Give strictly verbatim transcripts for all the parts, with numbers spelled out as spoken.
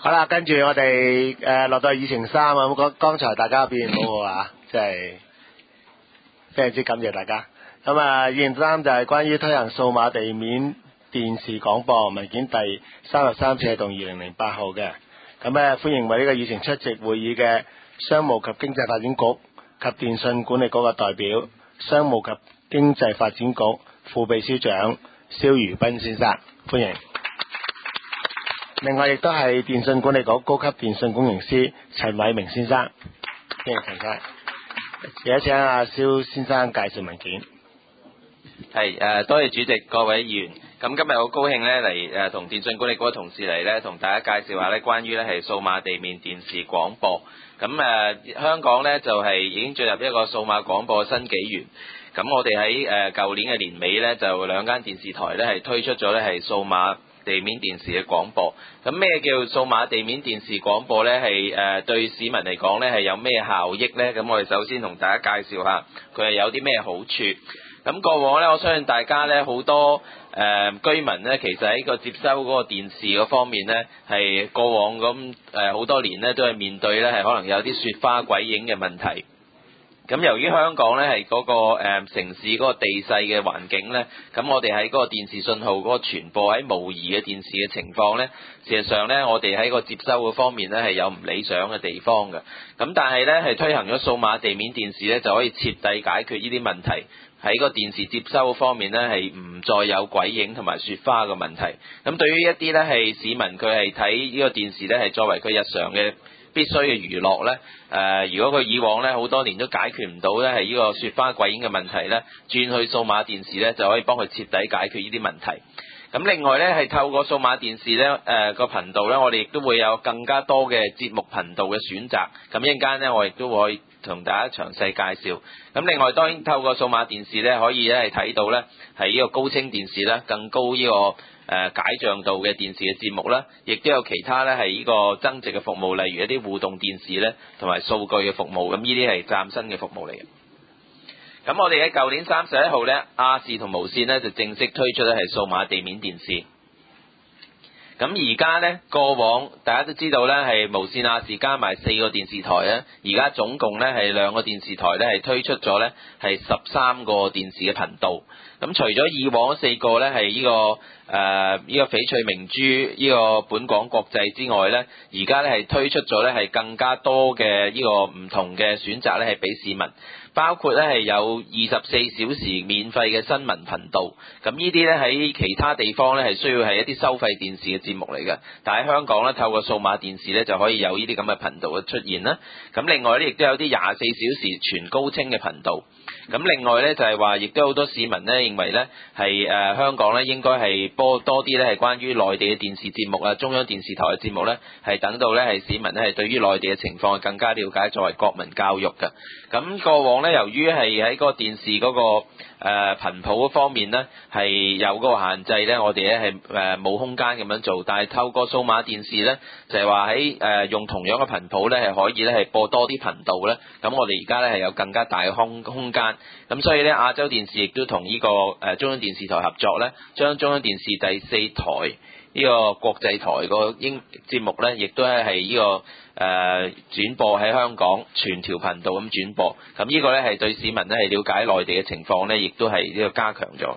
好啦，跟住我哋誒落到議程三啊，咁剛剛才大家表現好好啊，即係非常之感謝大家。咁啊，議程三就係關於推行數碼地面電視廣播文件第三十三次係動二零零八號嘅。咁咧歡迎為呢個議程出席會議嘅商務及經濟發展局及電信管理局嘅代表，商務及經濟發展局副秘書長蕭如彬先生，歡迎。另外亦都係電信管理局高級電信工程師陳偉明先生，歡迎陳生。而家請阿蕭先生介紹文件。 係誒，多謝主席，各位議員。咁今日好高興咧嚟誒同電信管理局嘅同事嚟咧同大家介紹下咧關於咧係數碼地面電視廣播。咁誒、呃、香港咧就係、是、已經進入一個數碼廣播嘅新紀元。咁我哋喺誒舊年嘅年尾咧就兩間電視台咧係推出咗咧係數碼地面電視嘅廣播。咁咩叫數碼地面電視廣播咧？係誒對市民嚟講咧係有咩效益咧？咁我哋首先同大家介紹下佢係有啲咩好處。咁過往咧，我相信大家咧好多誒、呃、居民咧，其實喺個接收嗰個電視嗰方面咧，係過往咁誒好多年咧都係面對咧係可能有啲雪花鬼影嘅問題。咁由於香港咧係嗰個、呃、城市嗰個地勢嘅環境咧，咁我哋喺嗰個電視信號嗰個傳播喺模擬嘅電視嘅情況咧，事實上咧我哋喺個接收嘅方面咧係有唔理想嘅地方嘅。咁但係咧係推行咗數碼地面電視咧，就可以徹底解決呢啲問題。喺個電視接收方面咧，係唔再有鬼影同埋雪花嘅問題。咁對於一啲咧係市民，佢係睇呢個電視咧係作為佢日常嘅必須嘅娛樂咧。誒、呃，如果佢以往咧好多年都解決唔到咧係呢個雪花鬼影嘅問題咧，轉去數碼電視咧就可以幫佢徹底解決呢啲問題。咁另外咧係透過數碼電視咧誒個頻道咧，我哋亦都會有更加多嘅節目頻道嘅選擇。咁一陣間咧，我亦都會同大家詳細介紹。咁另外當然透過數碼電視咧，可以咧係睇到咧係呢個高清電視咧，更高呢個誒解像度嘅電視嘅節目啦，亦都有其他咧係呢個增值嘅服務，例如一啲互動電視咧，同埋數據嘅服務。咁呢啲係嶄新嘅服務嚟嘅。咁我哋喺舊年三十一號咧，亞視同無線咧就正式推出咧係數碼地面電視。咁而家咧，過往大家都知道咧，係無線亞視加埋四個電視台咧，而家總共咧係兩個電視台咧係推出咗咧係十三個電視嘅頻道。咁除咗以往四個咧係呢個誒呢個翡翠明珠呢個本港國際之外咧，而家咧係推出咗咧係更加多嘅呢個唔同嘅選擇咧係俾市民。包括咧係有二十四小時免費嘅新聞頻道，咁呢啲咧喺其他地方咧係需要係一啲收費電視嘅節目嚟嘅，但喺香港咧透過數碼電視咧就可以有呢啲咁嘅頻道嘅出現啦。咁另外咧亦都有啲廿四小時全高清嘅頻道。咁另外咧就係話，亦都好多市民咧認為咧係誒香港咧應該係播多啲咧係關於內地嘅電視節目啊，中央電視台嘅節目咧係等到咧係市民咧係對於內地嘅情況更加了解，作為國民教育嘅。咁過往咧由於係喺個電視嗰個誒頻譜嗰方面咧係有嗰個限制咧，我哋咧係誒冇空間咁樣做，但係透過數碼電視咧就係話喺誒用同樣嘅頻譜咧係可以咧係播多啲頻道咧，咁我哋而家咧係有更加大嘅空空間。咁所以咧，亞洲電視亦都同呢個誒中央電視台合作咧，將中央電視第四台呢個國際台個英節目咧，亦都係係呢個誒、呃、轉播喺香港全條頻道咁轉播。咁呢個咧係對市民咧係了解內地嘅情況咧，亦都係呢個加強咗。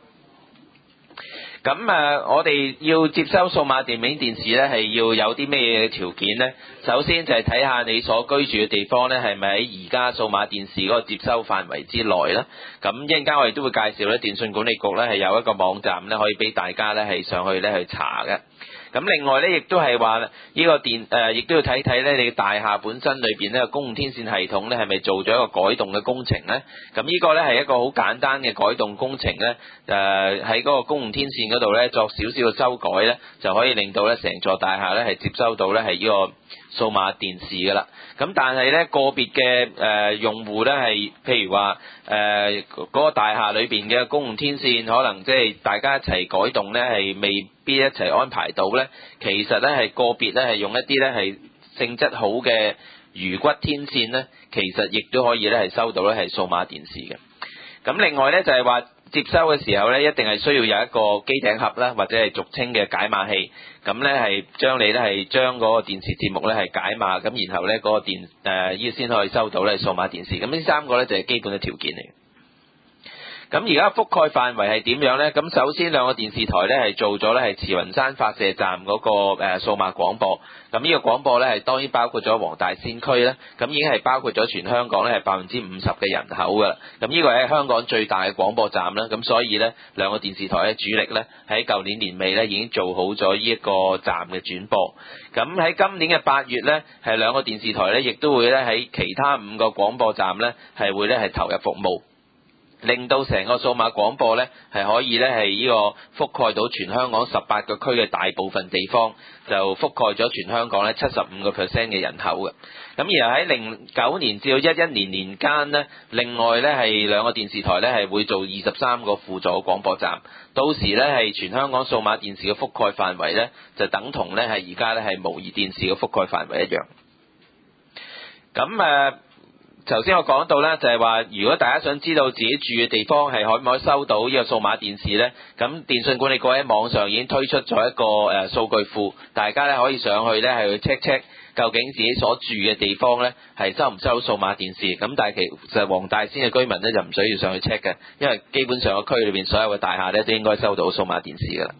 咁誒，我哋要接收數碼地面電視咧，係要有啲咩條件呢？首先就係睇下你所居住嘅地方咧，係咪喺而家數碼電視嗰個接收範圍之內啦。咁一陣間我哋都會介紹咧，電信管理局咧係有一個網站咧，可以俾大家咧係上去咧去查嘅。咁另外咧，亦都係話呢個電誒，亦都要睇睇咧，你大廈本身裏邊呢個公共天線系統咧，係咪做咗一個改動嘅工程咧？咁呢個咧係一個好簡單嘅改動工程咧，誒喺嗰個公共天線嗰度咧作少少嘅修改咧，就可以令到咧成座大廈咧係接收到咧係呢個數碼電視噶啦。咁但係咧個別嘅誒用戶咧係，譬如話誒嗰個大廈裏邊嘅公共天線，可能即係大家一齊改動咧，係未必一齊安排到咧。其實咧係個別咧係用一啲咧係性質好嘅魚骨天線咧，其實亦都可以咧係收到咧係數碼電視嘅。咁另外咧就係話， 接收嘅時候咧，一定係需要有一個機頂盒啦，或者係俗稱嘅解碼器，咁咧係將你咧係將嗰個電視節目咧係解碼，咁然後咧嗰個電誒依先可以收到咧數碼電視，咁呢三個咧就係基本嘅條件嚟。咁而家覆蓋範圍係點樣呢？咁首先兩個電視台咧係做咗咧係慈雲山發射站嗰個誒數碼廣播，咁呢個廣播咧係當然包括咗黃大仙區啦，咁已經係包括咗全香港咧係百分之五十嘅人口噶啦，咁呢個係香港最大嘅廣播站啦，咁所以咧兩個電視台嘅主力咧喺舊年年尾咧已經做好咗呢一個站嘅轉播，咁喺今年嘅八月咧係兩個電視台咧亦都會咧喺其他五個廣播站咧係會咧係投入服務。令到成個數碼廣播咧係可以咧係呢個覆蓋到全香港十八個區嘅大部分地方，就覆蓋咗全香港咧七十五個 percent 嘅人口嘅。咁而喺零九年至到一一年年間呢，另外咧係兩個電視台咧係會做二十三個輔助廣播站，到時咧係全香港數碼電視嘅覆蓋範圍咧就等同咧係而家咧係模擬電視嘅覆蓋範圍一樣。咁誒。頭先我講到咧，就係話，如果大家想知道自己住嘅地方係可唔可以收到呢個數碼電視呢？咁電訊管理局喺網上已經推出咗一個誒數據庫，大家咧可以上去咧係去 check check 究竟自己所住嘅地方咧係收唔收到數碼電視。咁但係其實黃大仙嘅居民咧就唔需要上去 check 嘅，因為基本上個區裏邊所有嘅大廈咧都應該收到數碼電視噶啦。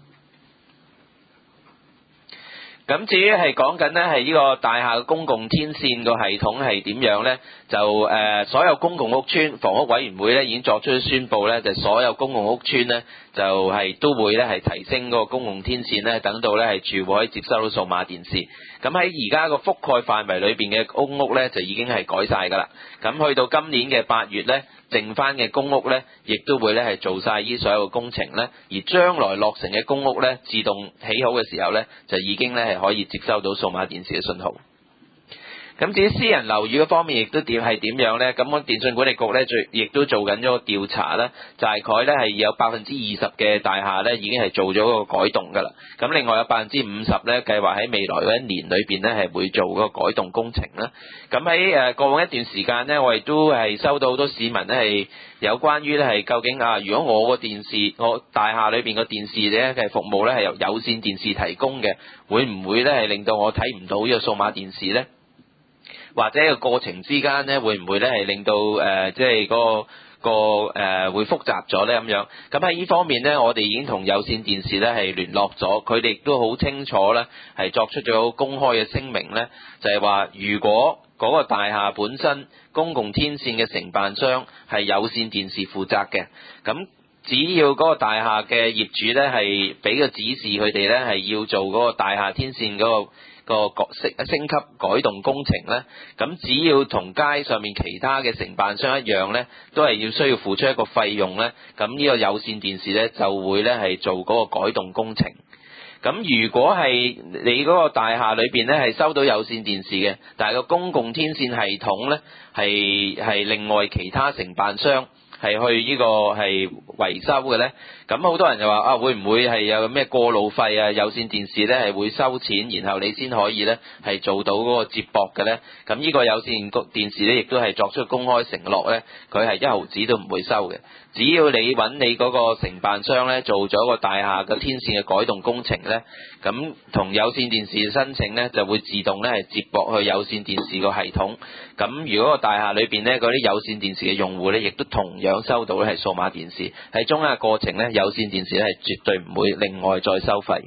咁至於係講緊咧係呢個大廈嘅公共天線個系統係點樣呢？就誒、呃、所有公共屋邨房屋委員會咧已經作出宣布咧，就所有公共屋邨咧就係、是、都會咧係提升嗰個公共天線咧，等到咧係住戶可以接收到數碼電視。咁喺而家個覆蓋範圍裏邊嘅公屋咧就已經係改晒㗎啦。咁去到今年嘅八月咧，剩翻嘅公屋咧，亦都會咧係做晒呢所有嘅工程咧，而將來落成嘅公屋咧，自動起好嘅時候咧，就已經咧係可以接收到數碼電視嘅信號。咁至於私人樓宇嗰方面，亦都點係點樣呢？咁我電訊管理局咧，最亦都做緊咗個調查啦，大概咧係有百分之二十嘅大廈咧已經係做咗個改動㗎啦。咁另外有百分之五十咧，計劃喺未來嗰一年裏邊咧係會做嗰個改動工程啦。咁喺誒過往一段時間咧，我亦都係收到好多市民咧係有關於咧係究竟啊，如果我個電視我大廈裏邊個電視咧嘅服務咧係由有線電視提供嘅，會唔會咧係令到我睇唔到呢個數碼電視咧？或者個過程之間咧，會唔會咧係令到誒即係嗰個個誒、呃、會複雜咗咧咁樣？咁喺呢方面咧，我哋已經同有線電視咧係聯絡咗，佢哋亦都好清楚咧係作出咗公開嘅聲明咧，就係話如果嗰個大廈本身公共天線嘅承辦商係有線電視負責嘅，咁只要嗰個大廈嘅業主咧係俾個指示佢哋咧係要做嗰個大廈天線嗰個個升升級改動工程咧，咁只要同街上面其他嘅承辦商一樣咧，都係要需要付出一個費用咧，咁呢個有線電視咧就會咧係做嗰個改動工程。咁如果係你嗰個大廈裏邊咧係收到有線電視嘅，但係個公共天線系統咧係係另外其他承辦商係去呢個係維修嘅咧，咁好多人就話啊，會唔會係有咩過路費啊？有線電視咧係會收錢，然後你先可以咧係做到嗰個接駁嘅咧。咁呢個有線電視咧亦都係作出公開承諾咧，佢係一毫子都唔會收嘅。只要你揾你嗰個承辦商咧做咗個大廈嘅天線嘅改動工程咧，咁同有線電視申請咧就會自動咧係接駁去有線電視個系統。咁如果個大廈裏邊咧嗰啲有線電視嘅用戶咧，亦都同樣收到咧係數碼電視。喺中間嘅過程咧，有線電視咧係絕對唔會另外再收費。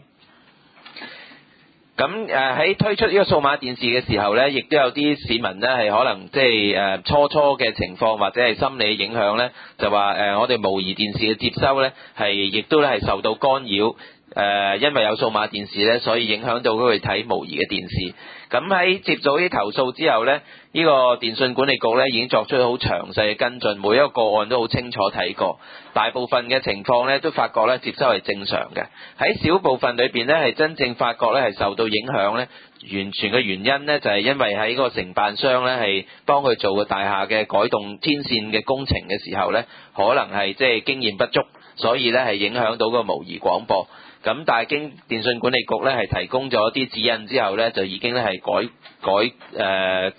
咁誒喺推出呢個數碼電視嘅時候咧，亦都有啲市民咧係可能即係誒初初嘅情況或者係心理影響咧，就話誒我哋模擬電視嘅接收咧係亦都咧係受到干擾。誒，因為有數碼電視咧，所以影響到佢睇模擬嘅電視。咁喺接到啲投訴之後咧，呢個電訊管理局咧已經作出好詳細嘅跟進，每一個個案都好清楚睇過。大部分嘅情況咧都發覺咧接收係正常嘅。喺小部分裏邊咧係真正發覺咧係受到影響咧，完全嘅原因咧就係因為喺個承辦商咧係幫佢做個大廈嘅改動天線嘅工程嘅時候咧，可能係即係經驗不足，所以咧係影響到個模擬廣播。咁但係經電訊管理局咧係提供咗啲指引之後咧，就已經咧係改改誒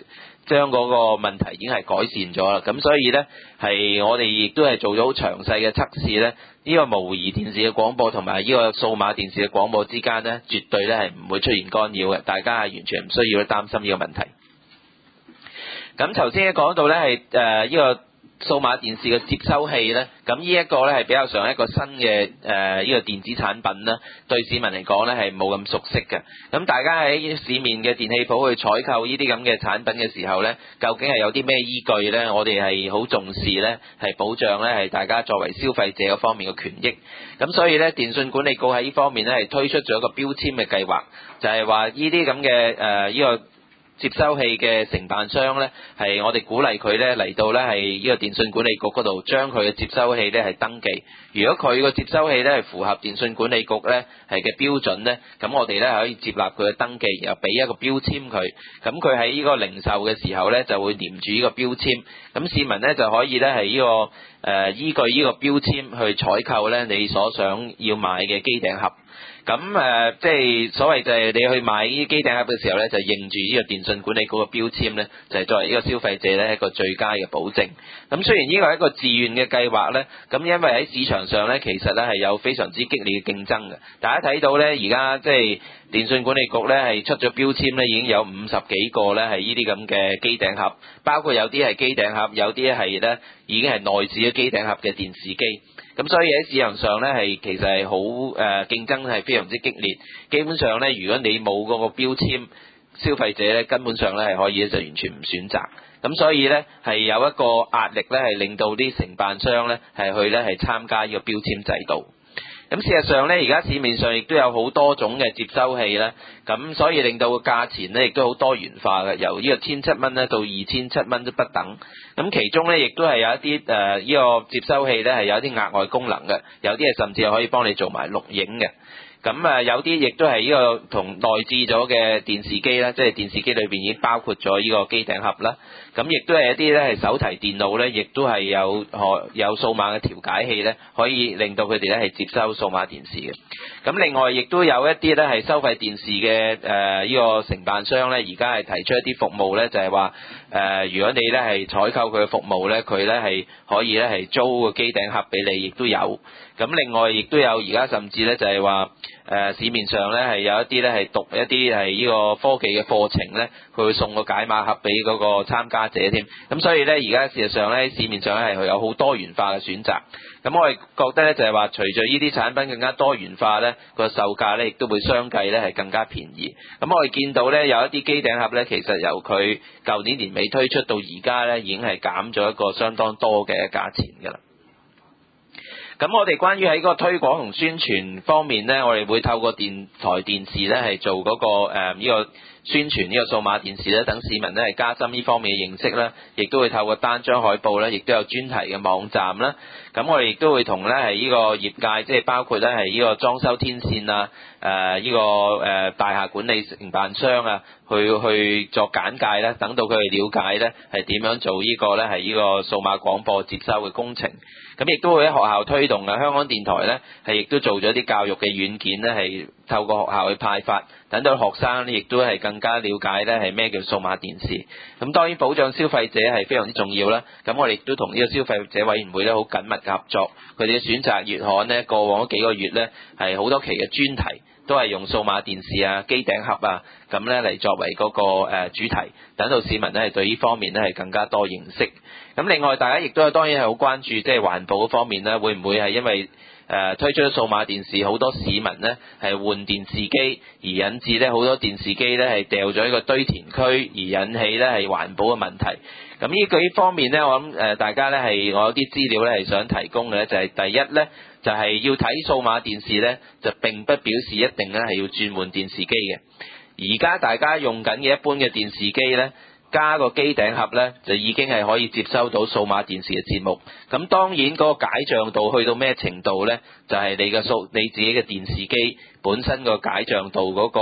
將嗰個問題已經係改善咗啦。咁所以呢，係我哋亦都係做咗好詳細嘅測試呢，呢個模擬電視嘅廣播同埋呢個數碼電視嘅廣播之間呢，絕對呢係唔會出現干擾嘅，大家係完全唔需要擔心呢個問題。咁頭先講到呢係誒呢個數碼電視嘅接收器呢，咁呢一個呢係比較上一個新嘅誒呢個電子產品啦，對市民嚟講呢係冇咁熟悉嘅。咁大家喺市面嘅電器鋪去採購呢啲咁嘅產品嘅時候呢，究竟係有啲咩依據呢？我哋係好重視呢，係保障呢係大家作為消費者嗰方面嘅權益。咁所以呢，電信管理局喺呢方面呢係推出咗一個標籤嘅計劃，就係話呢啲咁嘅誒呢個接收器嘅承辦商呢，係我哋鼓勵佢呢嚟到呢係呢個電信管理局嗰度將佢嘅接收器呢係登記。如果佢個接收器呢係符合電信管理局呢係嘅標準呢，咁我哋呢可以接納佢嘅登記，然後俾一個標籤佢。咁佢喺呢個零售嘅時候呢，就會黏住呢個標籤。咁市民呢就可以呢係呢個誒、呃、依據呢個標籤去採購呢你所想要買嘅機頂盒。咁誒、呃，即係所謂就係你去買呢啲機頂盒嘅時候咧，就認住呢個電信管理局嘅標籤咧，就係、是、作為呢個消費者咧一個最佳嘅保證。咁雖然呢個係一個自願嘅計劃咧，咁因為喺市場上咧，其實咧係有非常之激烈嘅競爭嘅。大家睇到咧，而家即係電信管理局咧係出咗標籤咧，已經有五十幾個咧係呢啲咁嘅機頂盒，包括有啲係機頂盒，有啲係咧已經係內置嘅機頂盒嘅電視機。咁所以喺市場上咧係其實係好誒競爭係非常之激烈，基本上咧如果你冇嗰個標籤，消費者咧根本上咧係可以就完全唔選擇。咁所以咧係有一個壓力咧係令到啲承辦商咧係去咧係參加呢個標籤制度。咁事實上咧，而家市面上亦都有好多種嘅接收器咧，咁所以令到個價錢咧亦都好多元化嘅，由呢個千七蚊咧到二千七蚊都不等。咁其中咧亦都係有一啲誒呢個接收器咧係有一啲額外功能嘅，有啲係甚至係可以幫你做埋錄影嘅。咁啊有啲亦都係呢個同內置咗嘅電視機啦，即係電視機裏邊已經包括咗呢個機頂盒啦。咁亦都係一啲咧係手提電腦咧，亦都係有可有數碼嘅調解器咧，可以令到佢哋咧係接收數碼電視嘅。咁另外亦都有一啲咧係收費電視嘅誒呢個承辦商咧，而家係提出一啲服務咧，就係話誒如果你咧係採購佢嘅服務咧，佢咧係可以咧係租個機頂盒俾你，亦都有。咁另外亦都有而家甚至咧就係話誒市面上咧係有一啲咧係讀一啲係呢個科技嘅課程咧，佢會送個解碼盒俾嗰個參加者添。咁所以咧而家事實上咧市面上咧係有好多元化嘅選擇。咁我哋覺得咧就係話隨著呢啲產品更加多元化咧，個售價咧亦都會相繼咧係更加便宜。咁我哋見到咧有一啲機頂盒咧，其實由佢舊年年尾推出到而家咧已經係減咗一個相當多嘅價錢㗎啦。咁我哋關於喺嗰個推廣同宣傳方面呢，我哋會透過電台電視呢係做嗰、嗰個誒呢、呃呢個宣傳呢個數碼電視呢，等市民呢係加深呢方面嘅認識啦，亦都會透過單張海報啦，亦都有專題嘅網站啦。咁我哋亦都會同呢係呢個業界，即係包括呢係呢個裝修天線啊，誒、呃、呢、呢個誒、呃、大廈管理承辦商啊，去去作簡介啦，等到佢哋了解呢係點樣做呢個呢係呢個數碼廣播接收嘅工程。咁亦都會喺學校推動啊，香港電台呢係亦都做咗啲教育嘅軟件呢，係透過學校去派發，等到學生呢亦都係更加了解呢係咩叫數碼電視。咁當然保障消費者係非常之重要啦。咁我哋亦都同呢個消費者委員會呢好緊密嘅合作，佢哋嘅選擇月刊呢，過往嗰幾個月呢係好多期嘅專題，都係用數碼電視啊、機頂盒啊咁呢嚟作為嗰個誒主題，等到市民呢係對呢方面呢係更加多認識。咁另外大家亦都係當然係好關注即係環保嗰方面呢，會唔會係因為誒、呃、推出咗數碼電視，好多市民呢係換電視機，而引致呢好多電視機呢係掉咗一個堆填區，而引起呢係環保嘅問題。咁呢個呢方面呢，我諗誒大家呢係我有啲資料呢係想提供嘅，就係、是、第一呢，就係、是、要睇數碼電視呢，就並不表示一定呢係要轉換電視機嘅。而家大家用緊嘅一般嘅電視機呢，加個機頂盒呢，就已經係可以接收到數碼電視嘅節目。咁當然嗰個解像度去到咩程度呢？就係、是、你嘅數你自己嘅電視機本身個解像度嗰個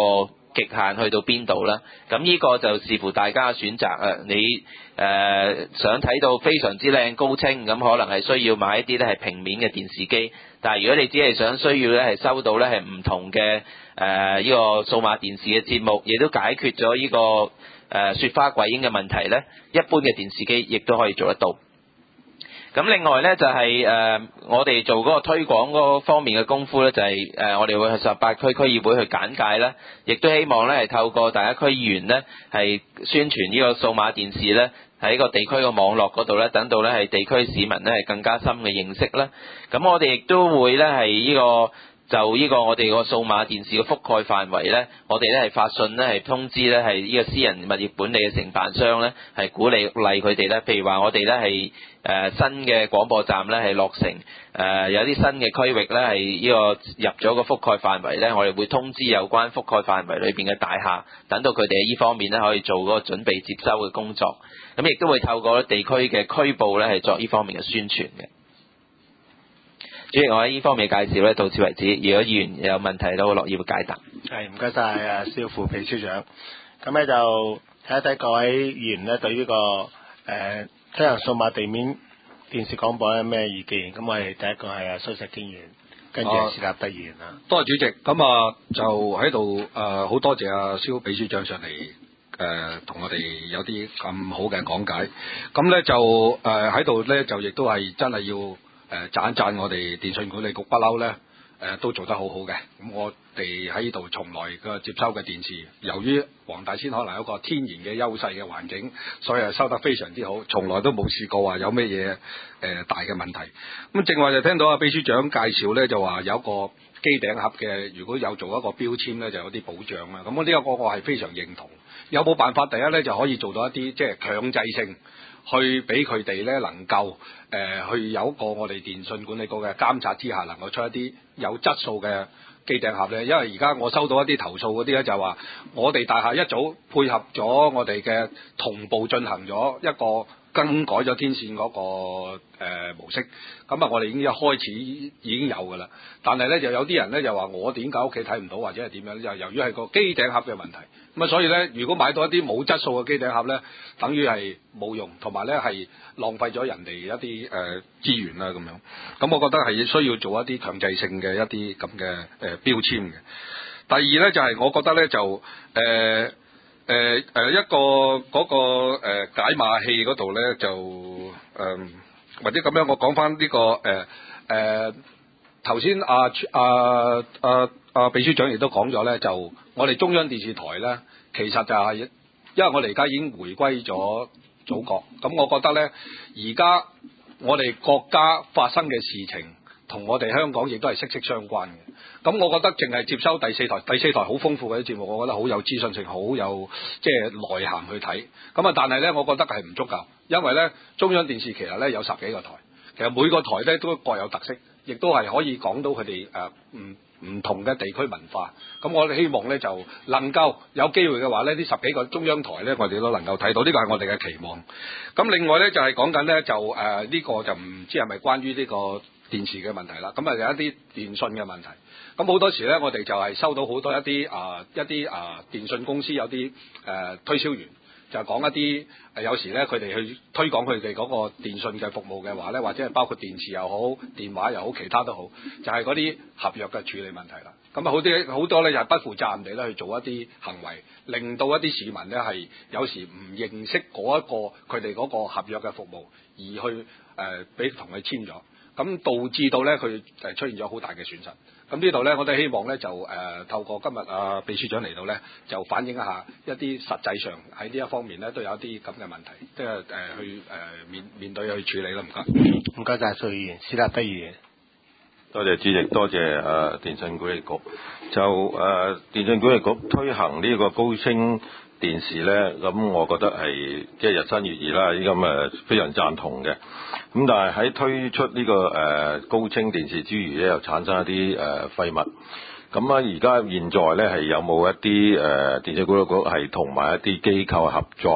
極限去到邊度啦。咁呢個就視乎大家嘅選擇啊。你誒、呃、想睇到非常之靚高清，咁可能係需要買一啲咧係平面嘅電視機。但係如果你只係想需要咧係收到咧係唔同嘅誒呢個數碼電視嘅節目，亦都解決咗呢、這個誒、呃、雪花鬼影嘅問題咧，一般嘅電視機亦都可以做得到。咁另外咧就係、是、誒、呃、我哋做嗰個推廣嗰方面嘅功夫咧，就係、是、誒、呃、我哋會去十八區區議會去簡介啦，亦都希望咧係透過大家區議員咧係宣傳呢個數碼電視咧喺個地區嘅網絡嗰度咧，等到咧係地區市民咧係更加深嘅認識啦。咁我哋亦都會咧係呢個就呢個我哋個數碼電視嘅覆蓋範圍咧，我哋咧係發信咧係通知咧係呢個私人物業管理嘅承辦商咧係鼓勵勵佢哋咧，譬如話我哋咧係誒新嘅廣播站咧係落成，誒、呃、有啲新嘅區域咧係呢個入咗個覆蓋範圍咧，我哋會通知有關覆蓋範圍裏邊嘅大廈，等到佢哋喺呢方面咧可以做嗰個準備接收嘅工作。咁亦都會透過地區嘅區報咧係作呢方面嘅宣傳嘅。主席，我喺呢方面嘅介紹咧到此為止。如果議員有問題都好樂意會解答。 係，唔該晒啊，蕭副秘書長。咁咧就睇一睇各位議員咧對呢、這個誒、呃、推行數碼地面電視廣播有咩意見？咁我哋第一個係啊蘇錫堅議員，跟住係史立德議員啦。 多謝主席。咁啊就喺度誒好多謝啊蕭秘書長上嚟誒同我哋有啲咁好嘅講解。咁咧就誒喺度咧就亦都係真係要。誒讚一讚我哋電訊管理局不嬲咧，誒都做得好好嘅。咁我哋喺呢度從來嘅接收嘅電視，由於黃大仙可能有一個天然嘅優勢嘅環境，所以係收得非常之好，從來都冇試過話有咩嘢誒大嘅問題。咁正話就聽到阿秘書長介紹咧，就話有一個機頂盒嘅，如果有做一個標籤咧，就有啲保障啦。咁我呢一個我係非常認同。有冇辦法第一咧就可以做到一啲即係強制性？去俾佢哋咧能夠誒、呃、去有一個我哋電訊管理局嘅監察之下，能夠出一啲有質素嘅機頂盒咧。因為而家我收到一啲投訴嗰啲咧，就係話我哋大廈一早配合咗我哋嘅同步進行咗一個更改咗天線嗰、那個、呃、模式，咁啊我哋已經一開始已經有㗎啦。但係咧就有啲人咧就話我點解屋企睇唔到或者係點樣咧？就由於係個機頂盒嘅問題。咁啊，所以咧，如果買到一啲冇質素嘅機頂盒咧，等於係冇用，同埋咧係浪費咗人哋一啲誒、呃、資源啦咁樣。咁我覺得係需要做一啲強制性嘅一啲咁嘅誒標籤嘅。第二咧就係、是、我覺得咧就誒誒誒一個嗰、那個、呃、解碼器嗰度咧就誒、呃、或者咁樣，我講翻呢個誒誒頭先阿阿阿阿秘書長亦都講咗咧，就我哋中央電視台咧，其實就係、是、因為我哋而家已經回歸咗祖國，咁我覺得咧，而家我哋國家發生嘅事情同我哋香港亦都係息息相關嘅。咁我覺得淨係接收第四台，第四台好豐富嘅啲節目，我覺得好有資訊性，好有即係內涵去睇。咁啊，但係咧，我覺得係唔足夠，因為咧中央電視其實咧有十幾個台，其實每個台咧都各有特色，亦都係可以講到佢哋誒唔唔同嘅地區文化。咁我哋希望咧就能夠有機會嘅話咧，呢十幾個中央台咧，我哋都能夠睇到，呢個係我哋嘅期望。咁另外咧就係講緊咧就誒呢、呃這個就唔知係咪關於呢個電視嘅問題啦。咁啊有一啲電信嘅問題。咁好多時咧，我哋就係收到好多一啲啊、呃、一啲啊、呃、電信公司有啲誒、呃、推銷員就講一啲誒、呃、有時咧佢哋去推廣佢哋嗰個電信嘅服務嘅話咧，或者係包括電視又好、電話又好、其他都好，就係嗰啲合約嘅處理問題啦。咁啊好啲好多咧就係不負責任地咧去做一啲行為，令到一啲市民咧係有時唔認識嗰一個佢哋嗰個合約嘅服務，而去誒俾同佢簽咗，咁導致到咧佢誒出現咗好大嘅損失。咁呢度咧，我哋希望咧就誒、呃、透過今日啊秘書長嚟到咧，就反映一下一啲實際上喺呢一方面咧都有一啲咁嘅問題，即係誒去誒、呃、面面對去處理啦。唔該， 唔該晒蘇議員，史立德議員。 多謝主席，多謝誒、呃、電訊管理局。就誒、呃、電訊管理局推行呢個高清電視咧，咁我覺得係即係日新月異啦，呢咁誒非常贊同嘅。咁但係喺推出呢、這個誒、呃、高清電視之餘咧，又產生一啲誒、呃、廢物。咁啊，而家現在咧係有冇一啲誒、呃、電訊管理局係同埋一啲機構合作，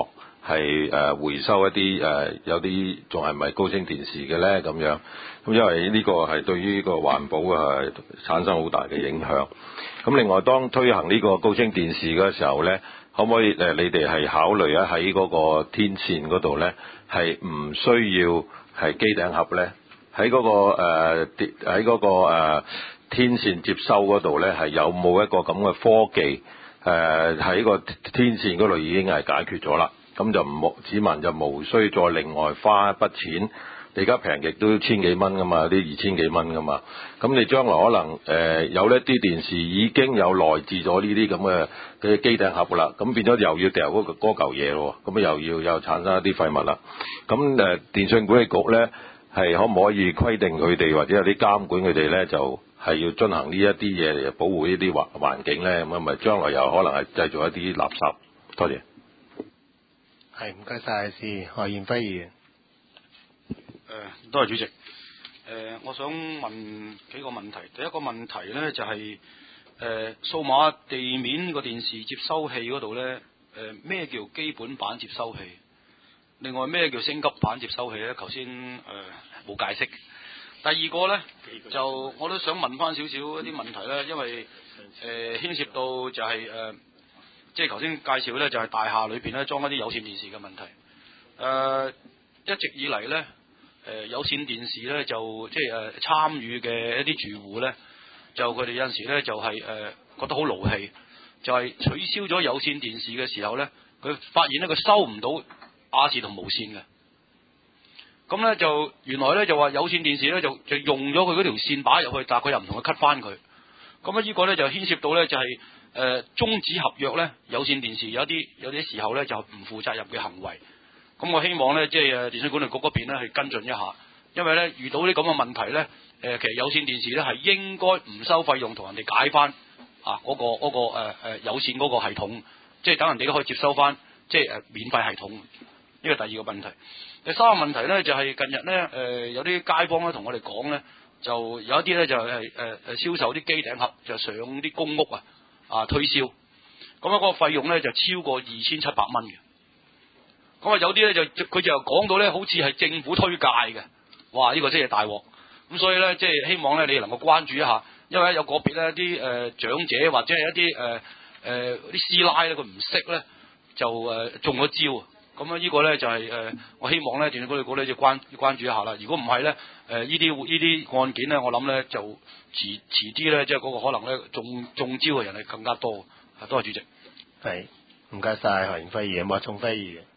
係誒回收一啲誒有啲仲係咪高清電視嘅咧咁樣。咁因為呢個係對於呢個環保係產生好大嘅影響。咁另外當推行呢個高清電視嘅時候咧，可唔可以誒你哋係考慮啊喺嗰個天線嗰度咧係唔需要係機頂盒咧？喺嗰、嗰個誒喺嗰個、呃、天線接收嗰度咧係有冇一個咁嘅科技誒喺、呃、個天線嗰度已經係解決咗啦？咁就唔市民就無需再另外花一筆錢。你而家平極都千幾蚊噶嘛，有啲二千幾蚊噶嘛。咁你將來可能誒、呃、有一啲電視已經有內置咗呢啲咁嘅嘅機頂盒啦，咁變咗又要掉嗰個嗰嚿嘢咯，咁又要又產生一啲廢物啦。咁誒、呃、電信管理局咧係可唔可以規定佢哋或者有啲監管佢哋咧，就係要進行呢一啲嘢嚟保護呢啲環環境咧？咁啊咪將來又可能係製造一啲垃圾。多謝。 係唔該晒，是何賢輝議員。 誒，多謝主席。誒、呃，我想問幾個問題。第一個問題咧就係、是、誒、呃、數碼地面個電視接收器嗰度咧，誒、呃、咩叫基本版接收器？另外咩叫升級版接收器咧？頭先誒冇解釋。第二個咧就我都想問翻少少一啲問題咧，因為誒、呃、牽涉到就係、是、誒、呃、即係頭先介紹咧就係大廈裏邊咧裝一啲有線電視嘅問題。誒、呃、一直以嚟咧。誒、呃、有線電視咧就即係誒參與嘅一啲住戶咧，就佢哋有陣時咧就係、是、誒、呃、覺得好勞氣，就係、是、取消咗有線電視嘅時候咧，佢發現咧佢收唔到亞視同無線嘅，咁咧就原來咧就話有線電視咧就就用咗佢嗰條線擺入去，但係佢又唔同佢 cut 翻佢，咁啊呢個咧就牽涉到咧就係、是、誒、呃、終止合約咧，有線電視有啲有啲時候咧就唔負責任嘅行為。咁我希望咧，即係誒電信管理局嗰邊咧，係跟進一下，因為咧遇到啲咁嘅問題咧，誒、呃、其實有線電視咧係應該唔收費用，同人哋解翻啊嗰、嗰個嗰、嗰個誒、呃、有線嗰個系統，即係等人哋都可以接收翻，即係誒免費系統。呢個第二個問題。第三個問題咧就係、是、近日咧誒、呃、有啲街坊咧同我哋講咧，就有一啲咧就係誒誒銷售啲機頂盒，就上啲公屋啊啊推銷，咁啊嗰個費用咧就超過二千七百蚊嘅。咁啊有啲咧就佢就講到咧，好似係政府推介嘅，哇！呢、這個真係大鑊。咁所以咧，即係希望咧，你能夠關注一下，因為有個別咧啲誒長者或者係一啲誒誒啲師奶咧，佢唔識咧就誒、呃、中咗招。咁啊呢個咧就係、是、誒、呃，我希望咧電信管理局咧要關要關注一下啦。如果唔係咧，誒呢啲呢啲案件咧，我諗咧就遲遲啲咧，即係嗰個可能咧中中招嘅人係更加多。啊，多謝主席。 係，唔該晒何賢輝議員，莫仲輝議員。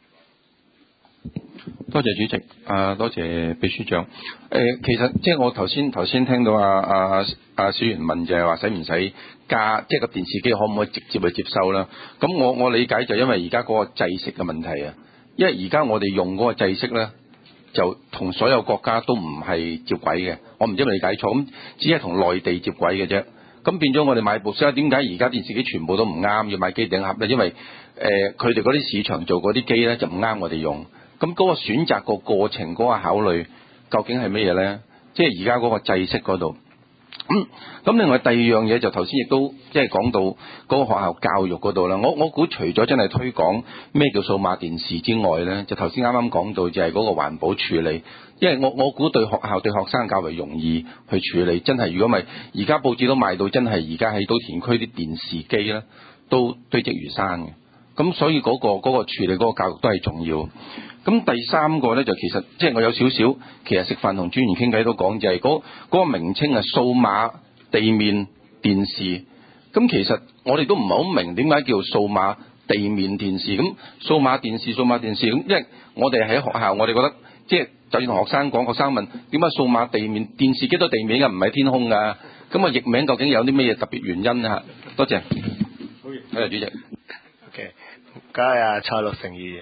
多謝主席，啊多謝秘書長。誒、呃，其實即係我頭先頭先聽到啊啊啊小袁問就係話使唔使加，即係個電視機可唔可以直接去接收啦？咁我我理解就因為而家嗰個制式嘅問題啊，因為而家我哋用嗰個制式咧，就同所有國家都唔係接軌嘅。我唔知係咪理解錯，咁只係同內地接軌嘅啫。咁變咗我哋買部，所以點解而家電視機全部都唔啱，要買機頂盒咧？因為誒佢哋嗰啲市場做嗰啲機咧就唔啱我哋用。咁嗰個選擇個過程嗰個考慮究竟係咩嘢咧？即係而家嗰個制式嗰度。咁、嗯、咁另外第二樣嘢就頭先亦都即係講到嗰個學校教育嗰度啦。我我估除咗真係推廣咩叫數碼電視之外咧，就頭先啱啱講到就係嗰個環保處理。因為我我估對學校對學生較為容易去處理。真係如果唔係而家報紙都賣到真係而家喺都田區啲電視機咧都堆積如山嘅。咁所以嗰、嗰個嗰、嗰個處理嗰個教育都係重要。咁第三個咧就其實即係我有少少，其實食飯同專員傾偈都講就係嗰嗰個名稱啊，數碼地面電視。咁其實我哋都唔係好明點解叫數碼地面電視。咁數碼電視、數碼電視咁，因為我哋喺學校，我哋覺得即係就算同學生講，學生問點解數碼地面電視機都地面嘅，唔係天空㗎？咁啊譯名究竟有啲咩嘢特別原因啊？多謝。好嘅，多謝主席。 OK，唔該啊，蔡六成議員。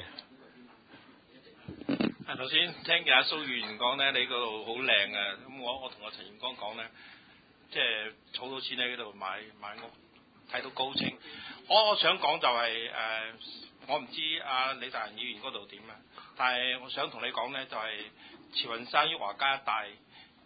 啊，頭先聽嘅阿蘇議員講咧，你嗰度好靚啊！咁我我同阿陳元光講咧，即係儲到錢喺嗰度買買屋，睇到高清。我我想講就係、是、誒、呃，我唔知阿李大人議員嗰度點啊，但係我想同你講咧，就係、是、慈雲山裕華街一帶，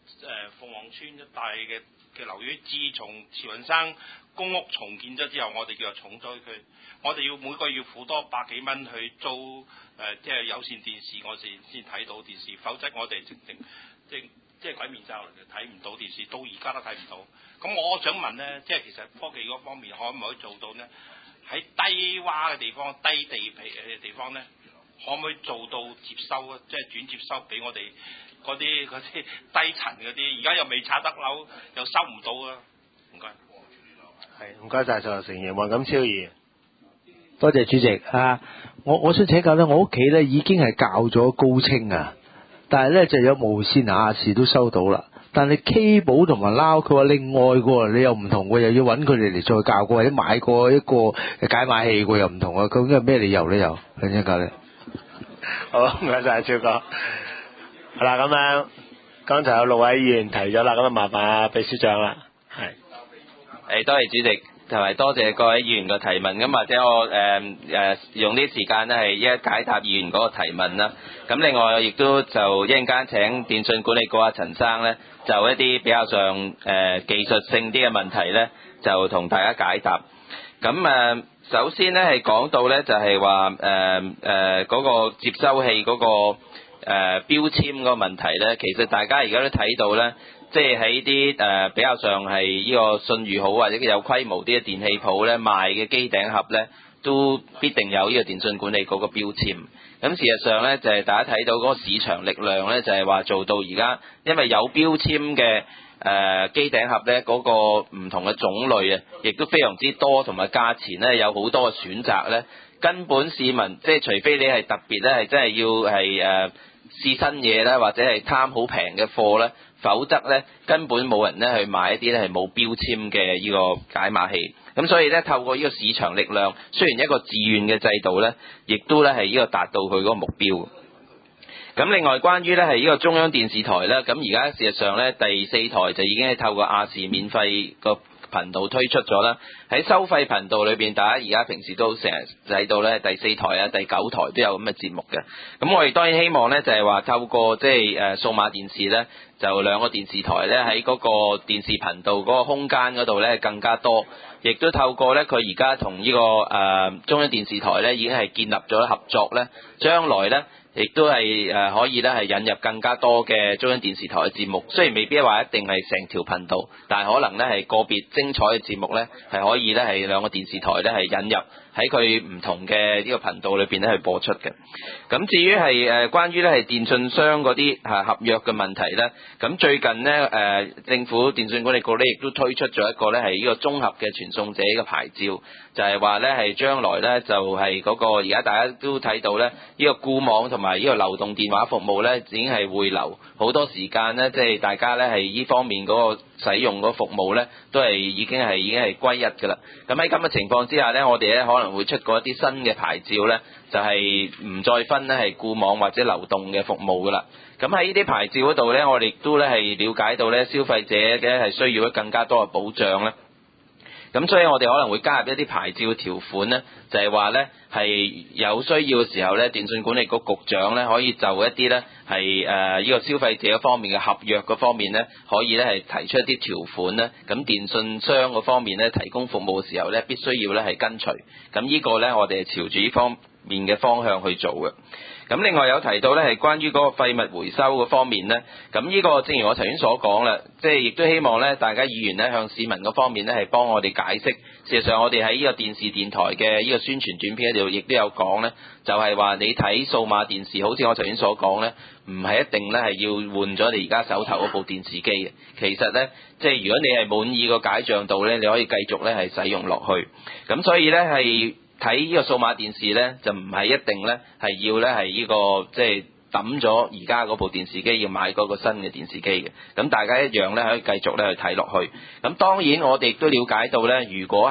鳳凰村一帶嘅嘅樓宇，自從慈雲山公屋重建咗之後，我哋叫做重災區，我哋要每個月要付多百幾蚊去租誒、呃，即係有線電視，我哋先睇到電視，否則我哋直情即即係鬼面罩嚟嘅，睇唔到電視，到而家都睇唔到。咁我想問呢，即係其實科技嗰方面可唔可以做到呢？喺低洼嘅地方、低地皮嘅地方呢，可唔可以做到接收啊？即係轉接收俾我哋嗰啲嗰啲低層嗰啲，而家又未拆得樓，又收唔到啊！唔該。 係，唔該晒所有成員，黃錦超議員。 多謝主席啊！我我想請教咧，我屋企咧已經係校咗高清啊，但係咧就有無線亞視都收到啦。但係 cable 同埋撈，佢話另外嘅，你又唔同嘅，又要揾佢哋嚟再校過，或者買過一個解碼器嘅又唔同啊！究竟係咩理由咧？又兩請教咧。 好，唔該晒超哥。好啦，咁樣剛才有六位議員提咗啦，咁啊麻煩啊秘書長啦，係。 誒，多謝主席，同埋多謝各位議員嘅提問。咁或者我誒誒、呃、用啲時間咧，係一解答議員嗰個提問啦。咁另外亦都就一陣間請電訊管理局阿陳生咧，就一啲比較上誒、呃、技術性啲嘅問題咧，就同大家解答。咁誒、呃，首先咧係講到咧就係話誒誒嗰個接收器嗰、那個誒、呃、標籤嗰個問題咧，其實大家而家都睇到咧。即係喺啲誒比較上係呢個信譽好或者有規模啲嘅電器鋪咧賣嘅機頂盒咧，都必定有呢個電訊管理局個標籤。咁事實上咧就係、是、大家睇到嗰個市場力量咧，就係、是、話做到而家，因為有標籤嘅誒機頂盒咧，嗰、那個唔同嘅種類啊，亦都非常之多，同埋價錢咧有好多嘅選擇咧，根本市民即係除非你係特別咧係真係要係誒、呃、試新嘢咧，或者係貪好平嘅貨咧。否則咧，根本冇人咧去買一啲咧係冇標籤嘅呢個解碼器。咁所以咧，透過呢個市場力量，雖然一個自願嘅制度咧，亦都咧係呢個達到佢嗰個目標。咁另外關於咧係呢個中央電視台咧，咁而家事實上咧第四台就已經係透過亞視免費個頻道推出咗啦。喺收費頻道裏邊，大家而家平時都成日睇到咧第四台啊、第九台都有咁嘅節目嘅。咁我哋當然希望咧就係話透過即係誒數碼電視咧。就兩個電視台咧喺嗰個電視頻道嗰個空間嗰度咧更加多，亦都透過咧佢而家同呢個誒、呃、中央電視台咧已經係建立咗合作咧，將來咧亦都係誒可以咧係引入更加多嘅中央電視台嘅節目，雖然未必話一定係成條頻道，但係可能咧係個別精彩嘅節目咧係可以咧係兩個電視台咧係引入喺佢唔同嘅呢個頻道裏邊咧去播出嘅。咁至於係誒關於咧係電信商嗰啲嚇合約嘅問題咧，咁最近咧誒政府電信管理局咧亦都推出咗一個咧係呢個綜合嘅傳送者嘅牌照，就係話咧係將來咧就係嗰個而家大家都睇到咧呢個固網同埋呢個流動電話服務咧已經係匯流好多時間咧，即係大家咧係呢方面嗰個使用嗰個服務咧都係已經係已經係歸一㗎啦。咁喺咁嘅情況之下咧，我哋咧可能會出過一啲新嘅牌照咧，就係唔再分咧係固網或者流動嘅服務㗎啦。咁喺呢啲牌照嗰度咧，我哋亦都咧係了解到咧消費者嘅係需要更加多嘅保障咧。咁所以我哋可能會加入一啲牌照條款咧，就係話咧係有需要嘅時候咧，電信管理局局長咧可以就一啲咧係誒呢個消費者方面嘅合約嗰方面咧，可以咧係提出一啲條款咧，咁電信商嗰方面咧提供服務嘅時候咧，必須要咧係跟隨。咁呢個咧我哋係朝住呢方面嘅方向去做嘅。咁另外有提到咧係關於嗰個廢物回收嗰方面咧，咁呢個正如我頭先所講啦，即係亦都希望咧大家議員咧向市民嗰方面咧係幫我哋解釋。事實上我哋喺呢個電視電台嘅呢個宣傳短片嗰度亦都有講咧，就係話你睇數碼電視，好似我頭先所講咧，唔係一定咧係要換咗你而家手頭嗰部電視機嘅。其實咧，即係如果你係滿意個解像度咧，你可以繼續咧係使用落去。咁所以咧係。睇呢個數碼電視咧，就唔係一定咧係要咧係呢個即係抌咗而家嗰部電視機，要買嗰個新嘅電視機嘅。咁大家一樣咧可以繼續咧去睇落去。咁當然我哋亦都了解到咧，如果係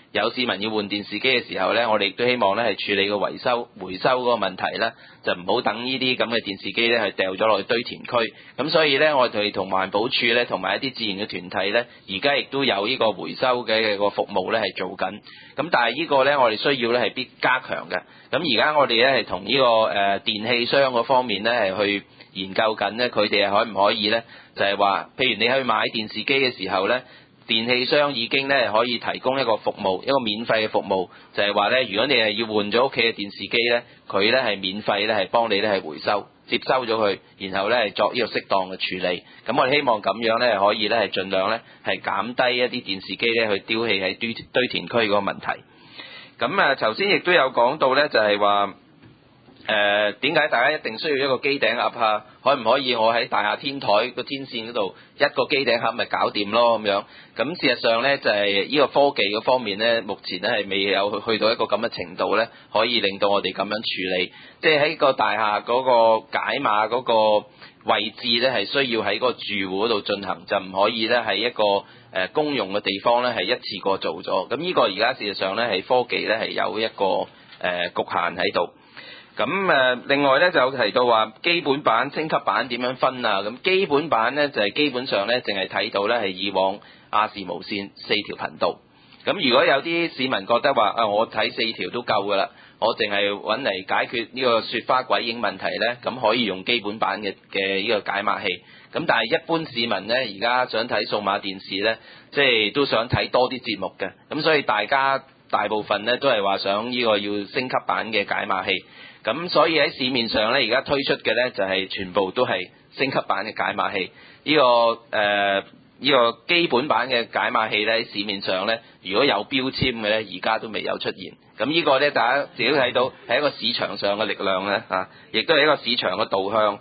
有市民要換電視機嘅時候呢，我哋亦都希望呢係處理個維修回收嗰個問題呢，就唔好等呢啲咁嘅電視機呢係掉咗落去堆填區。咁所以呢，我哋同環保署呢，同埋一啲自然嘅團體呢，而家亦都有呢個回收嘅個服務呢係做緊。咁但係呢個呢，我哋需要呢係必加強嘅。咁而家我哋呢係同呢個誒電器商嗰方面呢係去研究緊呢，佢哋係可唔可以呢？就係話，譬如你去買電視機嘅時候呢，電器商已經咧可以提供一個服務，一個免費嘅服務，就係話咧，如果你係要換咗屋企嘅電視機咧，佢咧係免費咧係幫你咧係回收，接收咗佢，然後咧係作呢個適當嘅處理。咁我哋希望咁樣咧可以咧係盡量咧係減低一啲電視機咧去丟棄喺堆堆填區嗰個問題。咁啊，頭先亦都有講到咧，就係話誒點解大家一定需要一個機頂盒啊？可唔可以我喺大廈天台個天線嗰度一個機頂盒咪搞掂咯咁樣？咁事實上咧就係呢個科技嗰方面咧，目前咧係未有去到一個咁嘅程度咧，可以令到我哋咁樣處理。即係喺個大廈嗰個解碼嗰個位置咧，係需要喺個住戶嗰度進行，就唔可以咧喺一個誒公用嘅地方咧係一次過做咗。咁呢個而家事實上咧係科技咧係有一個誒局限喺度。咁誒，另外咧就有提到話基本版、升級版點樣分啊？咁基本版咧就係基本上咧淨係睇到咧係以往亞視無線四條頻道。咁如果有啲市民覺得話啊，我睇四條都夠㗎啦，我淨係揾嚟解決呢個雪花鬼影問題咧，咁可以用基本版嘅嘅呢個解碼器。咁但係一般市民咧，而家想睇數碼電視咧，即係都想睇多啲節目嘅。咁所以大家大部分咧都係話想呢個要升級版嘅解碼器。咁所以喺市面上咧，而家推出嘅咧就係全部都係升級版嘅解碼器。呢、這個誒呢、呃這個基本版嘅解碼器咧，喺市面上咧，如果有標籤嘅咧，而家都未有出現。咁呢個咧，大家自己睇到係一個市場上嘅力量咧，啊，亦都係一個市場嘅導向。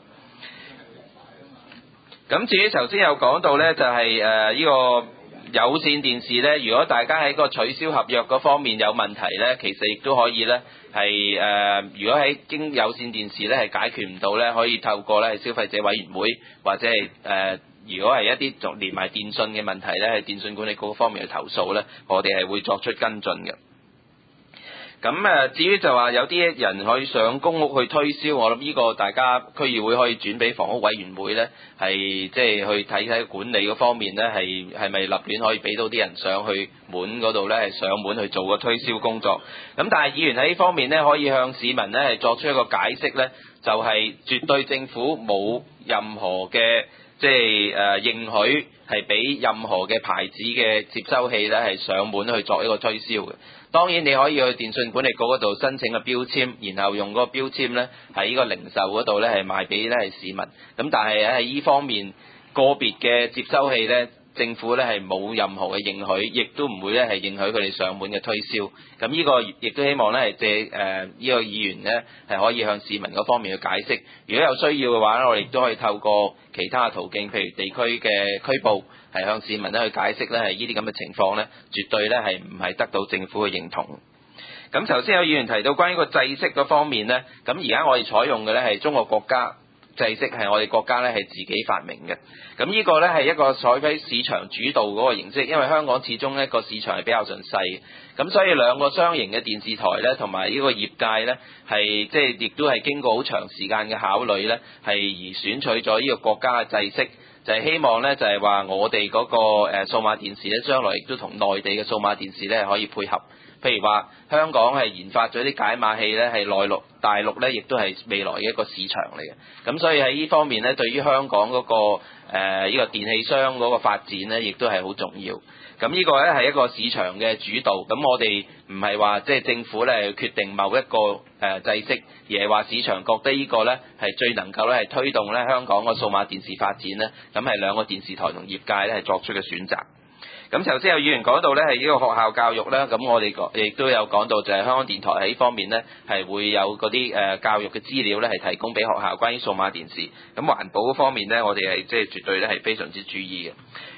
咁至於頭先有講到咧，就係誒呢個有線電視咧，如果大家喺個取消合約嗰方面有問題咧，其實亦都可以咧。係誒、呃，如果喺經有線電視咧係解決唔到咧，可以透過咧係消費者委員會或者係誒、呃，如果係一啲仲連埋電信嘅問題咧，係電信管理局方面去投訴咧，我哋係會作出跟進嘅。咁誒，至於就話有啲人可以上公屋去推銷，我諗呢個大家區議會可以轉俾房屋委員會咧，係即係去睇睇管理嗰方面咧，係係咪立亂可以俾到啲人上去門嗰度咧，係上門去做個推銷工作。咁但係議員喺呢方面咧，可以向市民咧係作出一個解釋咧，就係、是、絕對政府冇任何嘅即係誒認許係俾任何嘅牌子嘅接收器咧係上門去作一個推銷嘅。當然你可以去電信管理局嗰度申請個標籤，然後用嗰個標籤咧喺呢個零售嗰度咧係賣俾咧係市民。咁但係喺呢方面個別嘅接收器咧，政府咧係冇任何嘅認許，亦都唔會咧係認許佢哋上門嘅推銷。咁呢個亦都希望咧係借誒呢個議員咧係可以向市民嗰方面去解釋。如果有需要嘅話咧，我哋亦都可以透過其他嘅途徑，譬如地區嘅拘捕，係向市民咧去解釋咧係呢啲咁嘅情況咧，絕對咧係唔係得到政府嘅認同。咁頭先有議員提到關於個制式嗰方面咧，咁而家我哋採用嘅咧係中國國家制式，係我哋國家咧係自己發明嘅。咁呢個咧係一個採取市場主導嗰個形式，因為香港始終呢個市場係比較上細，咁所以兩個商營嘅電視台咧同埋呢個業界咧係即係亦都係經過好長時間嘅考慮咧，係而選取咗呢個國家嘅制式。就係希望咧，就係話我哋嗰個誒數碼電視咧，將來亦都同內地嘅數碼電視咧可以配合。譬如話香港係研發咗啲解碼器咧，係內陸大陸咧，亦都係未來嘅一個市場嚟嘅。咁所以喺呢方面咧，對於香港嗰個誒呢個電器商嗰個發展咧，亦都係好重要。咁呢個咧係一個市場嘅主導，咁我哋唔係話即係政府咧決定某一個誒制式，而係話市場覺得呢個咧係最能夠咧係推動咧香港個數碼電視發展咧，咁係兩個電視台同業界咧係作出嘅選擇。咁頭先有議員講到咧係呢個學校教育咧，咁我哋亦都有講到就係香港電台喺呢方面咧係會有嗰啲誒教育嘅資料咧係提供俾學校關於數碼電視。咁環保方面咧，我哋係即係絕對咧係非常之注意嘅。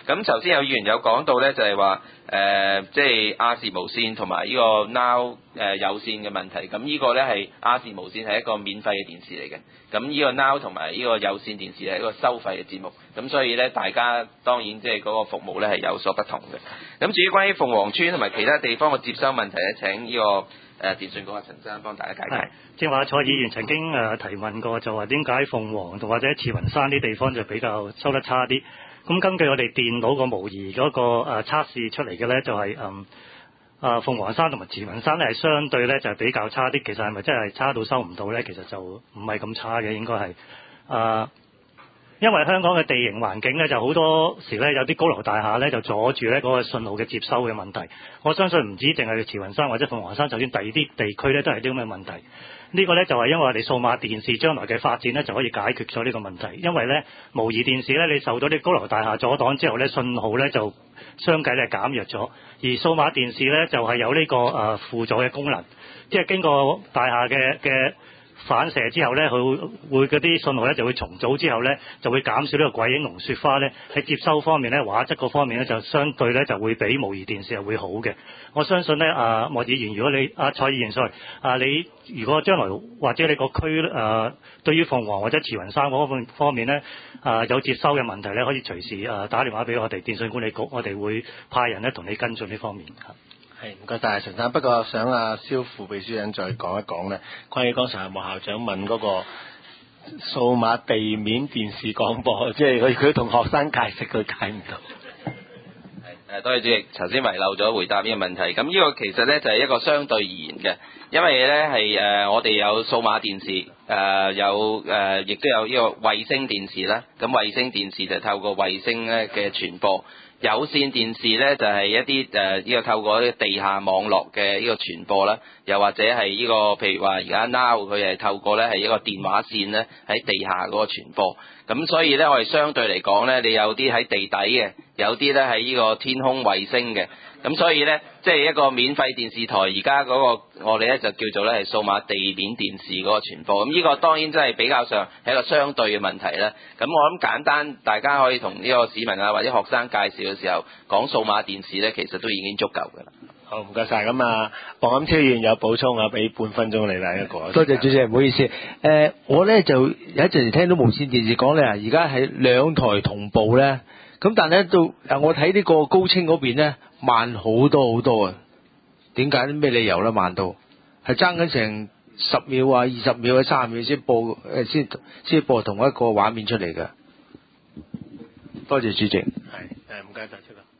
咁頭先有議員有講到咧，就係話誒，即係亞視無線同埋呢個 Now 誒、呃、有線嘅問題。咁呢個咧係亞視無線係一個免費嘅電視嚟嘅，咁呢個 Now 同埋呢個有線電視係一個收費嘅節目。咁所以咧，大家當然即係嗰個服務咧係有所不同嘅。咁至於關於鳳凰村同埋其他地方嘅接收問題咧，請呢、這個誒、呃、電訊局阿陳生幫大家解釋。 正話蔡議員曾經誒、呃、提問過，就話點解鳳凰同或者慈雲山啲地方就比較收得差啲？咁根據我哋電腦個模擬嗰、那個誒、呃、測試出嚟嘅咧，就係嗯啊鳳凰山同埋慈雲山咧係相對咧就係、是、比較差啲。其實係咪真係差到收唔到咧？其實就唔係咁差嘅，應該係啊。呃因為香港嘅地形環境咧，就好多時咧有啲高樓大廈咧就阻住咧嗰個信號嘅接收嘅問題。我相信唔止淨係慈雲山或者鳳凰山，就算第二啲地區咧都係啲咁嘅問題。呢個咧就係因為我哋數碼電視將來嘅發展咧就可以解決咗呢個問題。因為咧模擬電視咧你受到啲高樓大廈阻擋之後咧，信號咧就相繼咧減弱咗。而數碼電視咧就係有呢個誒輔助嘅功能，即係經過大廈嘅嘅反射之後咧，佢會嗰啲信號咧就會重組之後咧，就會減少呢個鬼影龍雪花咧喺接收方面咧，畫質嗰方面咧就相對咧就會比模擬電視係會好嘅。我相信咧啊，莫議員，如果你啊蔡議員 sorry 啊，你如果將來或者你個區啊對於鳳凰或者慈雲山嗰方方面咧啊有接收嘅問題咧，可以隨時啊打電話俾我哋電訊管理局，我哋會派人咧同你跟進呢方面。 係唔該晒陳生，不過想阿蕭副秘書長再講一講咧，關於剛才阿莫校長問嗰個數碼地面電視廣播，即係佢佢同學生解釋佢解唔到。 係誒，多謝主席，頭先遺漏咗回答呢個問題。咁呢個其實咧就係一個相對而言嘅，因為咧係誒我哋有數碼電視，誒、呃、有誒亦都有呢個衛星電視啦。咁衛星電視就透過衛星咧嘅傳播。有線電視咧就係、是、一啲誒呢個透過啲地下網絡嘅呢個傳播啦，又或者係呢、這個譬如話而家 Now 佢係透過咧係一個電話線咧喺地下嗰個傳播，咁所以咧我哋相對嚟講咧，你有啲喺地底嘅，有啲咧喺呢個天空衛星嘅，咁所以咧即係一個免費電視台而家嗰個我哋咧就叫做咧係數碼地面電視嗰個傳播，咁呢個當然真係比較上係一個相對嘅問題啦。咁我諗簡單大家可以同呢個市民啊或者學生介紹嘅時候講數碼電視咧，其實都已經足夠㗎啦。 好，唔該晒。咁啊，黃錦超議員有補充啊，俾半分鐘你啦一個。 多謝主席，唔好意思。誒、呃，我咧就有一陣時聽到無線電視講咧，而家係兩台同步咧，咁但係咧到誒我睇呢個高清嗰邊咧慢好多好多啊！點解？咩理由咧？慢到係爭緊成十秒啊、二十秒啊、三十秒先播誒，先先播同一個畫面出嚟嘅。多謝主席。係誒，唔該晒出啦。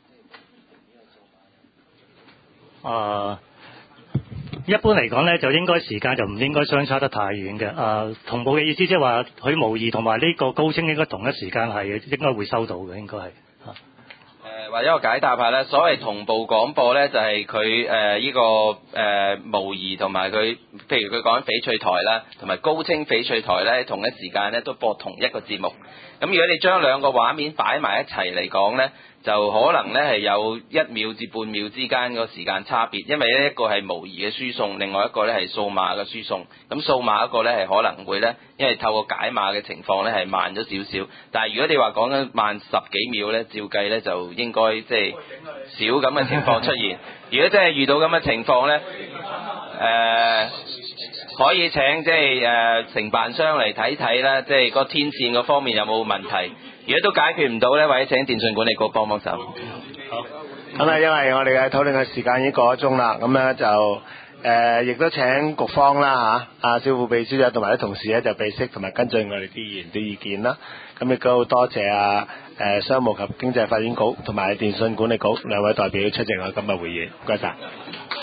啊、uh, 一般嚟講咧，就應該時間就唔應該相差得太遠嘅。啊、uh, 同步嘅意思即係話，佢模擬同埋呢個高清應該同一時間係應該會收到嘅，應該係。 誒或者我解答下咧，所謂同步廣播咧，就係佢誒呢個誒、呃、模擬同埋佢，譬如佢講緊翡翠台啦，同埋高清翡翠台咧，同一時間咧都播同一個節目。咁如果你將兩個畫面擺埋一齊嚟講咧，就可能咧係有一秒至半秒之間個時間差別，因為咧一個係模擬嘅輸送，另外一個咧係數碼嘅輸送。咁數碼一個咧係可能會咧，因為透過解碼嘅情況咧係慢咗少少。但係如果你話講緊慢十幾秒咧，照計咧就應該即係少咁嘅情況出現。如果真係遇到咁嘅情況咧，誒、呃、可以請即係誒承辦商嚟睇睇啦，即係個天線嗰方面有冇問題。如果都解決唔到咧，或者請電訊管理局幫幫手。 好，咁啊，因為我哋嘅討論嘅時間已經過咗鐘啦，咁咧就誒，亦、呃、都請局方啦嚇，阿蕭副秘書長同埋啲同事咧就備悉同埋跟進我哋啲議員啲意見啦。咁亦都多謝啊誒、呃、商務及經濟發展局同埋電訊管理局兩位代表出席我今日會議，唔該晒。